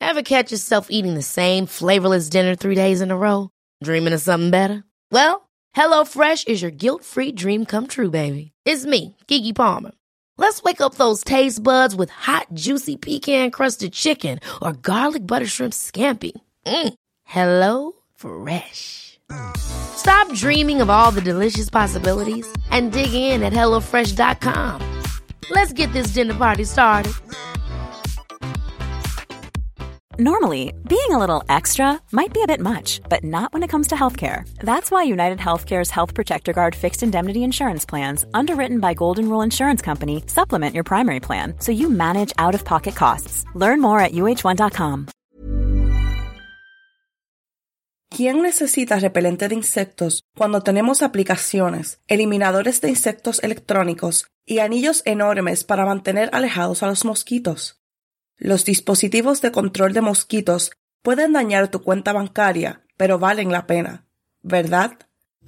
Ever catch yourself eating the same flavorless dinner 3 days in a row? Dreaming of something better? Well, HelloFresh is your guilt-free dream come true, baby. It's me, Keke Palmer. Let's wake up those taste buds with hot, juicy pecan-crusted chicken or garlic butter shrimp scampi. Hello Fresh. Stop dreaming of all the delicious possibilities and dig in at HelloFresh.com. Let's get this dinner party started. Normally, being a little extra might be a bit much, but not when it comes to healthcare. That's why United Healthcare's Health Protector Guard fixed indemnity insurance plans, underwritten by Golden Rule Insurance Company, supplement your primary plan so you manage out-of-pocket costs. Learn more at uh1.com. ¿Quién necesita repelente de insectos cuando tenemos aplicaciones, eliminadores de insectos electrónicos y anillos enormes para mantener alejados a los mosquitos? Los dispositivos de control de mosquitos pueden dañar tu cuenta bancaria, pero valen la pena, ¿verdad?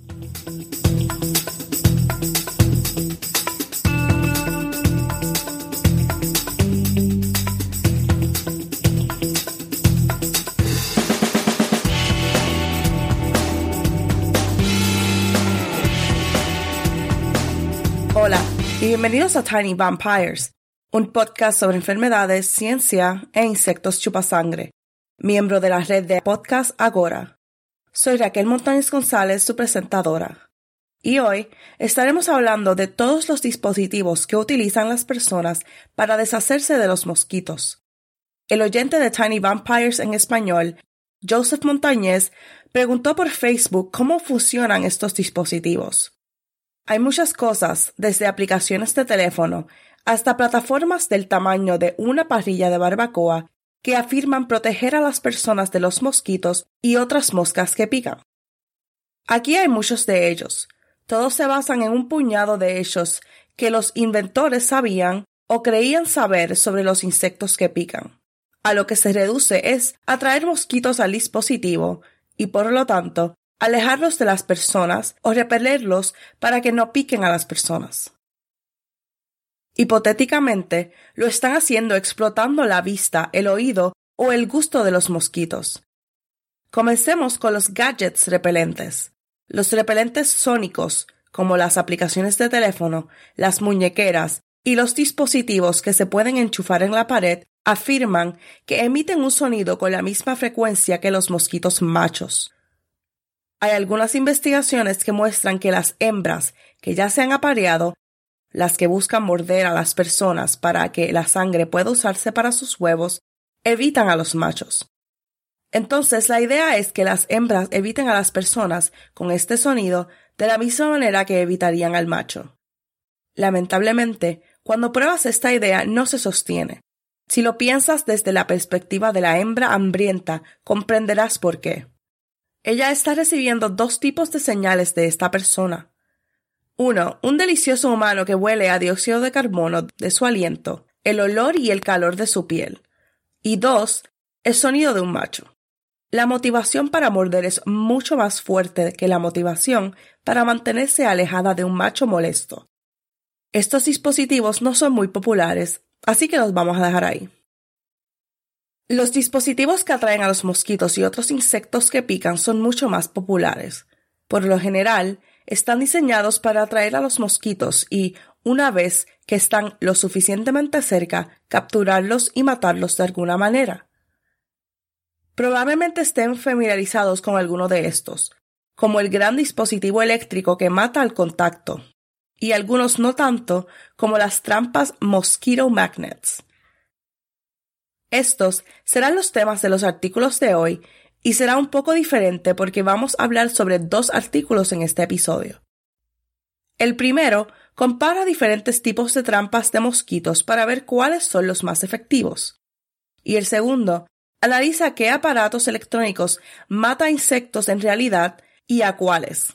Hola y bienvenidos a Tiny Vampires, un podcast sobre enfermedades, ciencia e insectos chupasangre, miembro de la red de podcast Agora. Soy Raquel Montañez González, su presentadora. Y hoy estaremos hablando de todos los dispositivos que utilizan las personas para deshacerse de los mosquitos. El oyente de Tiny Vampires en español, Joseph Montañez, preguntó por Facebook cómo funcionan estos dispositivos. Hay muchas cosas, desde aplicaciones de teléfono hasta plataformas del tamaño de una parrilla de barbacoa que afirman proteger a las personas de los mosquitos y otras moscas que pican. Aquí hay muchos de ellos. Todos se basan en un puñado de hechos que los inventores sabían o creían saber sobre los insectos que pican. A lo que se reduce es atraer mosquitos al dispositivo y, por lo tanto, alejarlos de las personas o repelerlos para que no piquen a las personas. Hipotéticamente, lo están haciendo explotando la vista, el oído o el gusto de los mosquitos. Comencemos con los gadgets repelentes. Los repelentes sónicos, como las aplicaciones de teléfono, las muñequeras y los dispositivos que se pueden enchufar en la pared, afirman que emiten un sonido con la misma frecuencia que los mosquitos machos. Hay algunas investigaciones que muestran que las hembras que ya se han apareado, las que buscan morder a las personas para que la sangre pueda usarse para sus huevos, evitan a los machos. Entonces, la idea es que las hembras eviten a las personas con este sonido de la misma manera que evitarían al macho. Lamentablemente, cuando pruebas esta idea no se sostiene. Si lo piensas desde la perspectiva de la hembra hambrienta, comprenderás por qué. Ella está recibiendo dos tipos de señales de esta persona. 1. Un delicioso humano que huele a dióxido de carbono de su aliento, el olor y el calor de su piel. Y 2. El sonido de un macho. La motivación para morder es mucho más fuerte que la motivación para mantenerse alejada de un macho molesto. Estos dispositivos no son muy populares, así que los vamos a dejar ahí. Los dispositivos que atraen a los mosquitos y otros insectos que pican son mucho más populares. Por lo general, están diseñados para atraer a los mosquitos y, una vez que están lo suficientemente cerca, capturarlos y matarlos de alguna manera. Probablemente estén familiarizados con alguno de estos, como el gran dispositivo eléctrico que mata al contacto, y algunos no tanto, como las trampas Mosquito Magnets. Estos serán los temas de los artículos de hoy y será un poco diferente porque vamos a hablar sobre 2 artículos en este episodio. El primero compara diferentes tipos de trampas de mosquitos para ver cuáles son los más efectivos. Y el segundo analiza qué aparatos electrónicos mata insectos en realidad y a cuáles.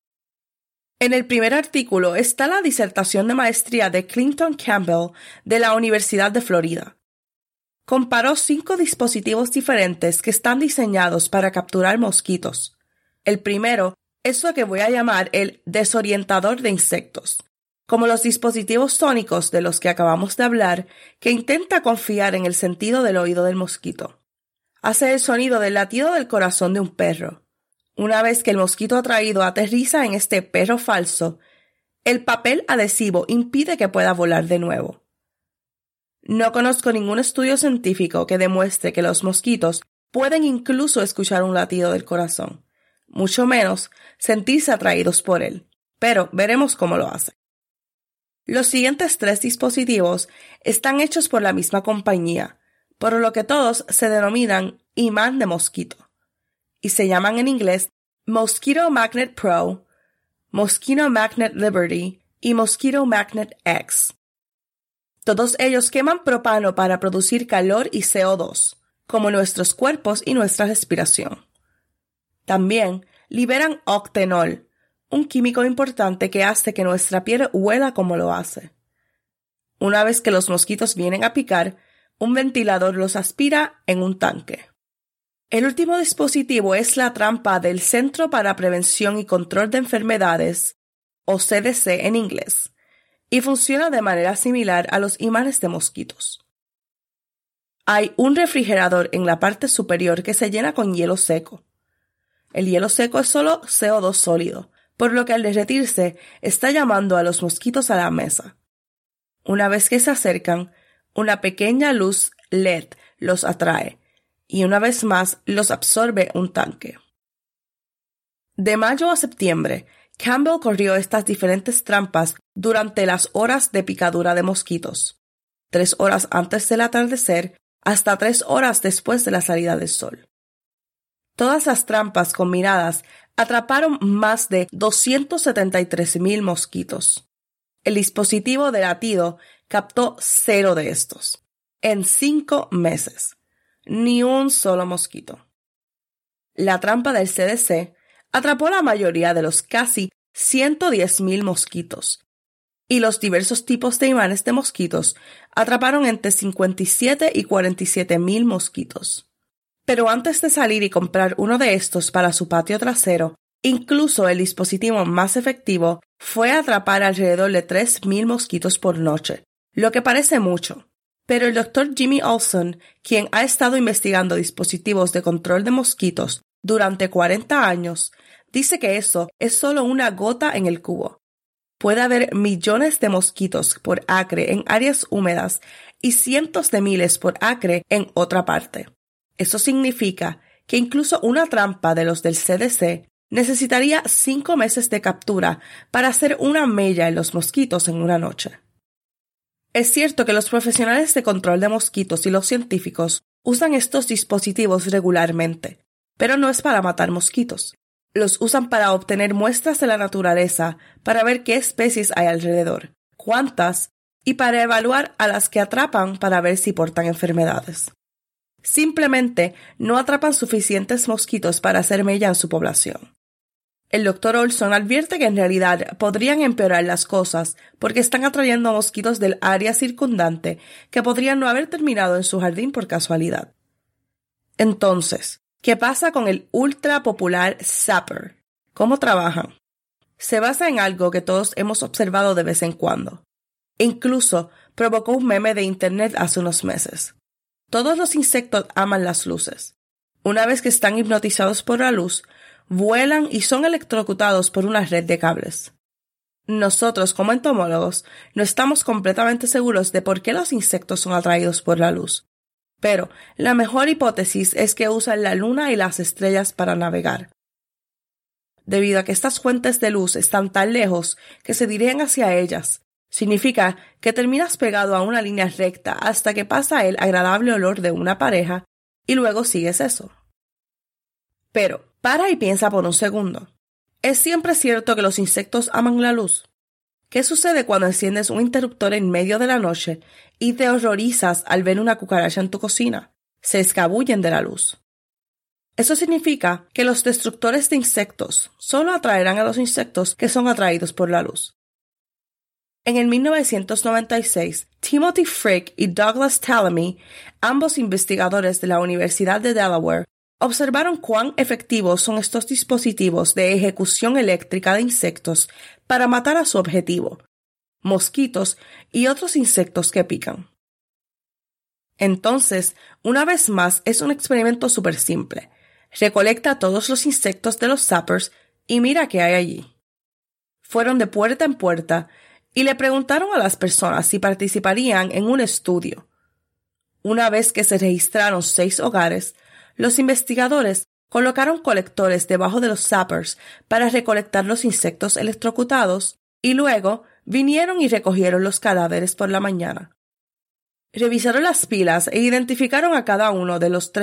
En el primer artículo está la disertación de maestría de Clinton Campbell de la Universidad de Florida. Comparó 5 dispositivos diferentes que están diseñados para capturar mosquitos. El primero es lo que voy a llamar el desorientador de insectos, como los dispositivos sónicos de los que acabamos de hablar, que intenta confiar en el sentido del oído del mosquito. hace el sonido del latido del corazón de un perro. Una vez que el mosquito atraído aterriza en este perro falso, el papel adhesivo impide que pueda volar de nuevo. No conozco ningún estudio científico que demuestre que los mosquitos pueden incluso escuchar un latido del corazón, mucho menos sentirse atraídos por él, pero veremos cómo lo hacen. Los siguientes 3 dispositivos están hechos por la misma compañía, por lo que todos se denominan imán de mosquito, y se llaman en inglés Mosquito Magnet Pro, Mosquito Magnet Liberty y Mosquito Magnet X. Todos ellos queman propano para producir calor y CO2, como nuestros cuerpos y nuestra respiración. También liberan octenol, un químico importante que hace que nuestra piel huela como lo hace. Una vez que los mosquitos vienen a picar, un ventilador los aspira en un tanque. El último dispositivo es la trampa del Centro para Prevención y Control de Enfermedades, o CDC en inglés, y funciona de manera similar a los imanes de mosquitos. Hay un refrigerador en la parte superior que se llena con hielo seco. El hielo seco es solo CO2 sólido, por lo que al derretirse está llamando a los mosquitos a la mesa. Una vez que se acercan, una pequeña luz LED los atrae y una vez más los absorbe un tanque. De mayo a septiembre, Campbell corrió estas diferentes trampas durante las horas de picadura de mosquitos, 3 horas antes del atardecer hasta 3 horas después de la salida del sol. Todas las trampas combinadas atraparon más de 273,000 mosquitos. El dispositivo de latido captó 0 de estos. En 5 meses. Ni un solo mosquito. La trampa del CDC atrapó la mayoría de los casi 110,000 mosquitos. Y los diversos tipos de imanes de mosquitos atraparon entre 57 y 47,000 mosquitos. Pero antes de salir y comprar uno de estos para su patio trasero, incluso el dispositivo más efectivo fue atrapar alrededor de 3,000 mosquitos por noche, lo que parece mucho. Pero el Dr. Jimmy Olson, quien ha estado investigando dispositivos de control de mosquitos durante 40 años, dice que eso es solo una gota en el cubo. Puede haber millones de mosquitos por acre en áreas húmedas y cientos de miles por acre en otra parte. Eso significa que incluso una trampa de los del CDC necesitaría 5 meses de captura para hacer una mella en los mosquitos en una noche. Es cierto que los profesionales de control de mosquitos y los científicos usan estos dispositivos regularmente, pero no es para matar mosquitos. Los usan para obtener muestras de la naturaleza, para ver qué especies hay alrededor, cuántas, y para evaluar a las que atrapan para ver si portan enfermedades. Simplemente no atrapan suficientes mosquitos para hacer mella en su población. El Dr. Olson advierte que en realidad podrían empeorar las cosas porque están atrayendo a mosquitos del área circundante que podrían no haber terminado en su jardín por casualidad. Entonces, ¿qué pasa con el ultra popular Zapper? ¿Cómo trabajan? Se basa en algo que todos hemos observado de vez en cuando. Incluso provocó un meme de internet hace unos meses. Todos los insectos aman las luces. Una vez que están hipnotizados por la luz, vuelan y son electrocutados por una red de cables. Nosotros, como entomólogos, no estamos completamente seguros de por qué los insectos son atraídos por la luz. Pero la mejor hipótesis es que usan la luna y las estrellas para navegar. Debido a que estas fuentes de luz están tan lejos que se dirigen hacia ellas, significa que terminas pegado a una línea recta hasta que pasa el agradable olor de una pareja y luego sigues eso. Pero, para y piensa por un segundo. ¿Es siempre cierto que los insectos aman la luz? ¿Qué sucede cuando enciendes un interruptor en medio de la noche y te horrorizas al ver una cucaracha en tu cocina? Se escabullen de la luz. Eso significa que los destructores de insectos solo atraerán a los insectos que son atraídos por la luz. En el 1996, Timothy Frick y Douglas Tallamy, ambos investigadores de la Universidad de Delaware, observaron cuán efectivos son estos dispositivos de ejecución eléctrica de insectos para matar a su objetivo, mosquitos y otros insectos que pican. Entonces, una vez más, es un experimento súper simple. Recolecta todos los insectos de los zappers y mira qué hay allí. Fueron de puerta en puerta y le preguntaron a las personas si participarían en un estudio. Una vez que se registraron 6 hogares, los investigadores colocaron colectores debajo de los zappers para recolectar los insectos electrocutados y luego vinieron y recogieron los cadáveres por la mañana. Revisaron las pilas e identificaron a cada uno de los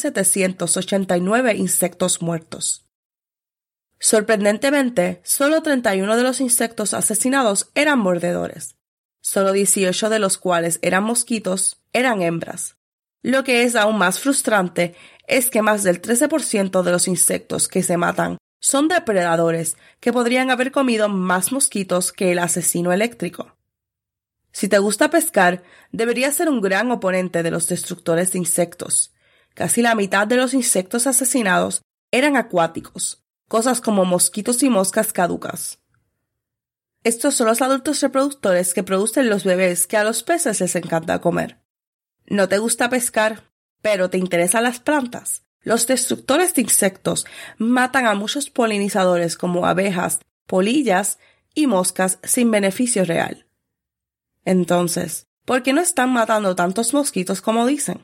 13,789 insectos muertos. Sorprendentemente, solo 31 de los insectos asesinados eran mordedores. Solo 18 de los cuales eran mosquitos eran hembras. Lo que es aún más frustrante es que más del 13% de los insectos que se matan son depredadores que podrían haber comido más mosquitos que el asesino eléctrico. Si te gusta pescar, deberías ser un gran oponente de los destructores de insectos. Casi la mitad de los insectos asesinados eran acuáticos, cosas como mosquitos y moscas caducas. Estos son los adultos reproductores que producen los bebés que a los peces les encanta comer. ¿No te gusta pescar, pero te interesan las plantas? Los destructores de insectos matan a muchos polinizadores como abejas, polillas y moscas sin beneficio real. Entonces, ¿por qué no están matando tantos mosquitos como dicen?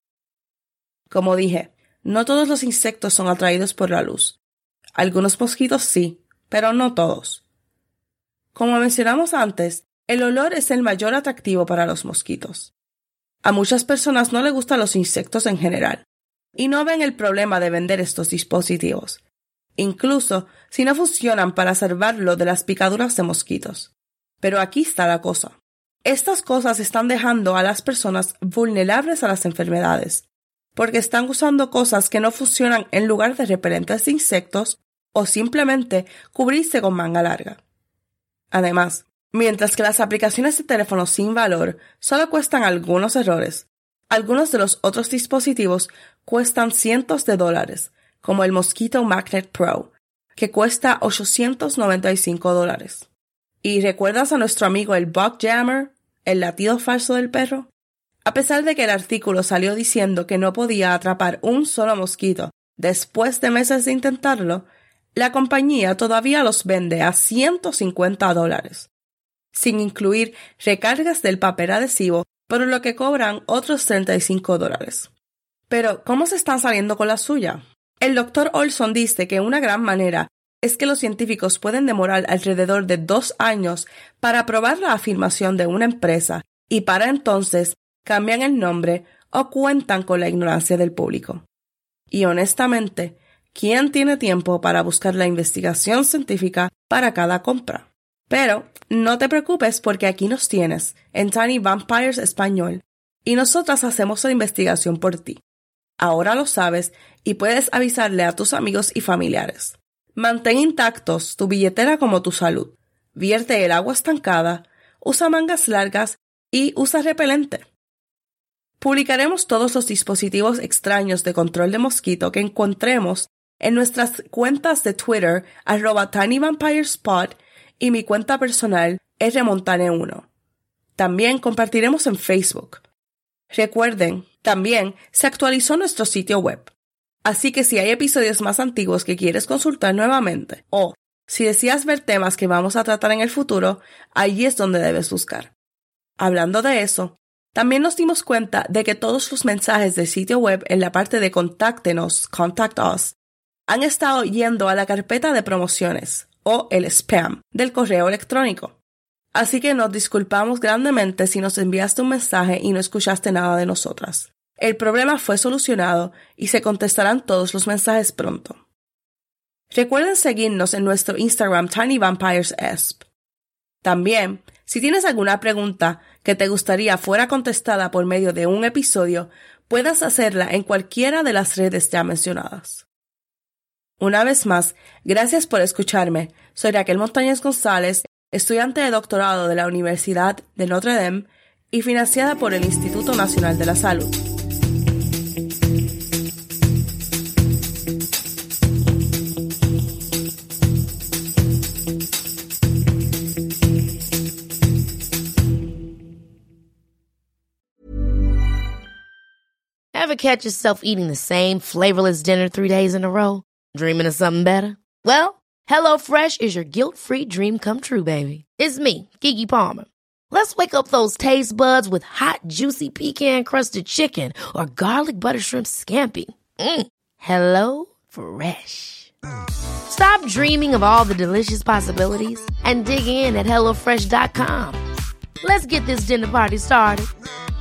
Como dije, no todos los insectos son atraídos por la luz. Algunos mosquitos sí, pero no todos. Como mencionamos antes, el olor es el mayor atractivo para los mosquitos. A muchas personas no les gustan los insectos en general, y no ven el problema de vender estos dispositivos, incluso si no funcionan para salvarlo de las picaduras de mosquitos. Pero aquí está la cosa. Estas cosas están dejando a las personas vulnerables a las enfermedades, porque están usando cosas que no funcionan en lugar de repelentes de insectos o simplemente cubrirse con manga larga. Además, mientras que las aplicaciones de teléfono sin valor solo cuestan algunos errores, algunos de los otros dispositivos cuestan cientos de dólares, como el Mosquito Magnet Pro, que cuesta $895. ¿Y recuerdas a nuestro amigo el Bug Jammer, el latido falso del perro? A pesar de que el artículo salió diciendo que no podía atrapar un solo mosquito después de meses de intentarlo, la compañía todavía los vende a $150, sin incluir recargas del papel adhesivo, por lo que cobran otros $35. Pero, ¿cómo se están saliendo con la suya? El Dr. Olson dice que una gran manera es que los científicos pueden demorar alrededor de 2 años para probar la afirmación de una empresa y para entonces cambian el nombre o cuentan con la ignorancia del público. Y honestamente, ¿quién tiene tiempo para buscar la investigación científica para cada compra? Pero no te preocupes porque aquí nos tienes, en Tiny Vampires Español, y nosotras hacemos la investigación por ti. Ahora lo sabes y puedes avisarle a tus amigos y familiares. Mantén intactos tu billetera como tu salud. Vierte el agua estancada, usa mangas largas y usa repelente. Publicaremos todos los dispositivos extraños de control de mosquito que encontremos en nuestras cuentas de Twitter @tinyvampirespod y mi cuenta personal rmontane1. También compartiremos en Facebook. Recuerden, también se actualizó nuestro sitio web. Así que si hay episodios más antiguos que quieres consultar nuevamente o si deseas ver temas que vamos a tratar en el futuro, allí es donde debes buscar. Hablando de eso, también nos dimos cuenta de que todos los mensajes del sitio web en la parte de Contáctenos, Contact Us, han estado yendo a la carpeta de promociones o el spam del correo electrónico. Así que nos disculpamos grandemente si nos enviaste un mensaje y no escuchaste nada de nosotras. El problema fue solucionado y se contestarán todos los mensajes pronto. Recuerden seguirnos en nuestro Instagram tinyvampiresesp. También, si tienes alguna pregunta que te gustaría fuera contestada por medio de un episodio, puedes hacerla en cualquiera de las redes ya mencionadas. Una vez más, gracias por escucharme. Soy Raquel Montañez González, estudiante de doctorado de la Universidad de Notre Dame y financiada por el Instituto Nacional de la Salud. Ever catch yourself eating the same flavorless dinner 3 days in a row? Dreaming of something better? Well, HelloFresh is your guilt-free dream come true, baby. It's me, Keke Palmer. Let's wake up those taste buds with hot, juicy pecan-crusted chicken or garlic butter shrimp scampi. Hello Fresh. Stop dreaming of all the delicious possibilities and dig in at HelloFresh.com. Let's get this dinner party started.